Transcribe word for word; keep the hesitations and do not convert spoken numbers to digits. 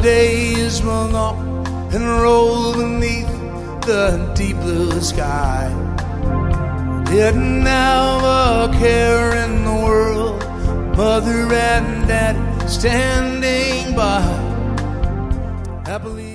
days run off and roll beneath the deep blue sky. Didn't have a care in the world, mother and daddy standing by happily.